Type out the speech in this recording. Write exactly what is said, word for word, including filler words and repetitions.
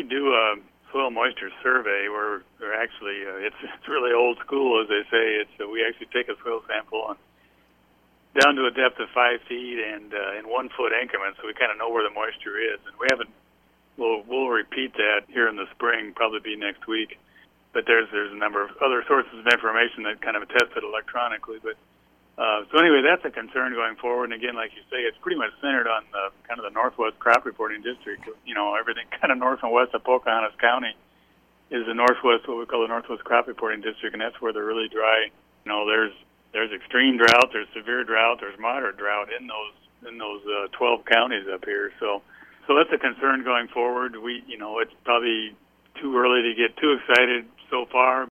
we do a soil moisture survey where we're actually, uh, it's it's really old school, as they say. It's uh, we actually take a soil sample and down to a depth of five feet and uh, in one foot increments, so we kind of know where the moisture is. And we haven't. We'll we'll repeat that here in the spring, probably be next week. But there's there's a number of other sources of information that kind of attest it electronically. But uh, so anyway, that's a concern going forward. And again, like you say, it's pretty much centered on the kind of the Northwest Crop Reporting District. You know, everything kind of north and west of Pocahontas County is the Northwest, what we call the Northwest Crop Reporting District, and that's where they're really dry. You know, there's there's extreme drought, there's severe drought, there's moderate drought in those in those uh, twelve counties up here. So so that's a concern going forward. We, you know, it's probably too early to get too excited so far,